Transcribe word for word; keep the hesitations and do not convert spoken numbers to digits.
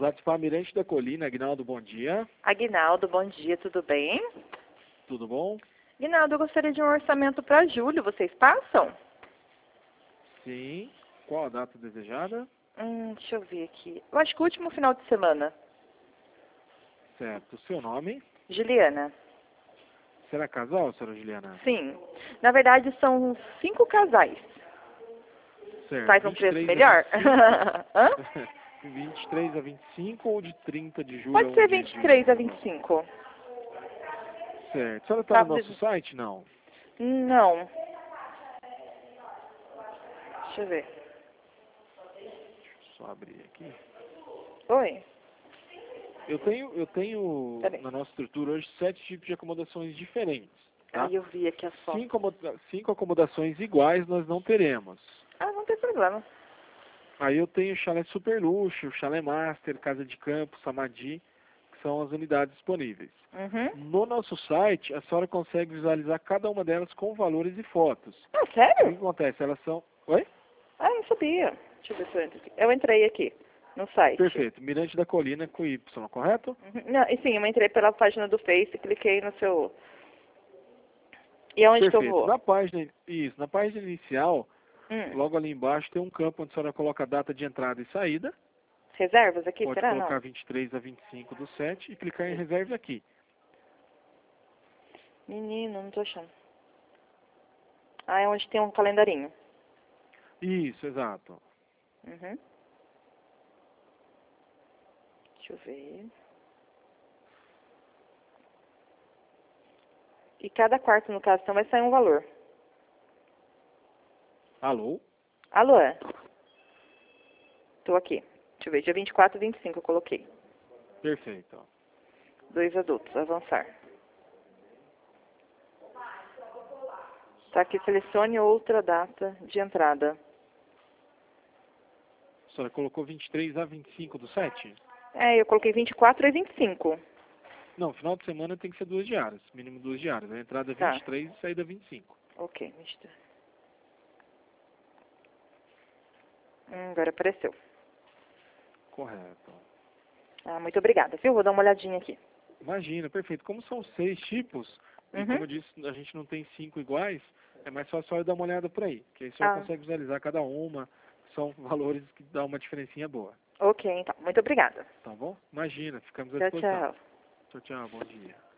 Zatzpá Mirante da Colina, Aguinaldo, bom dia. Aguinaldo, bom dia, tudo bem? Tudo bom? Aguinaldo, eu gostaria de um orçamento para julho, vocês passam? Sim. Qual a data desejada? Hum, deixa eu ver aqui. Eu acho que o último final de semana. Certo. Seu nome? Juliana. Será casal, senhora Juliana? Sim. Na verdade, são cinco casais. Certo. Faz um preço melhor? Hã? vinte e três a vinte e cinco ou de trinta de julho? Pode ser vinte e três a vinte e cinco. Certo. A senhora está Tá, no nosso site? Não. Não. Deixa eu ver. Só abrir aqui. Oi? Eu tenho, eu tenho Peraí. na nossa estrutura hoje sete tipos de acomodações diferentes. Tá? Aí eu vi aqui a foto. Cinco, acomoda- cinco acomodações iguais nós não teremos. Ah, não tem problema. Aí eu tenho chalé super luxo, chalé master, casa de campo, samadhi, que são as unidades disponíveis. Uhum. No nosso site, a senhora consegue visualizar cada uma delas com valores e fotos. Ah, O que sério? acontece? Elas são... Oi? Ah, eu não sabia. Deixa eu ver se eu entro aqui. Eu entrei aqui, no site. Perfeito. Mirante da Colina com Y, correto? Uhum. Não, e sim, eu entrei pela página do Face, cliquei no seu... E aonde que eu Perfeito. vou? Na página, isso, na página inicial, Hum. logo ali embaixo tem um campo onde a senhora coloca a data de entrada e saída. Reservas aqui, Pode será? colocar Não. vinte e três a vinte e cinco do sete e clicar em reserve aqui. Menino, não tô achando. Ah, é onde tem um calendarinho. Isso, exato. Uhum. Deixa eu ver. E cada quarto, no caso, então vai sair um valor. Alô? Alô? Tô aqui. Deixa eu ver, dia vinte e quatro e vinte e cinco eu coloquei. Perfeito. Dois adultos, avançar. Tá aqui, selecione outra data de entrada. A senhora colocou vinte e três a vinte e cinco do sete? É, eu coloquei vinte e quatro e vinte e cinco. Não, final de semana tem que ser duas diárias, mínimo duas diárias. A entrada é Tá. vinte e três e saída vinte e cinco. Ok, vinte e três. Hum, agora apareceu. Correto. Ah, muito obrigada, viu? Vou dar uma olhadinha aqui. Imagina, perfeito. Como são seis tipos, e Uhum. como eu disse, a gente não tem cinco iguais, é mais fácil a senhora dar uma olhada por aí, que aí a senhora Ah, consegue visualizar cada uma, são valores que dão uma diferencinha boa. ok, então. Muito obrigada. Tá bom? Imagina, ficamos à Tchau, disposição. tchau. Tchau, tchau, bom dia.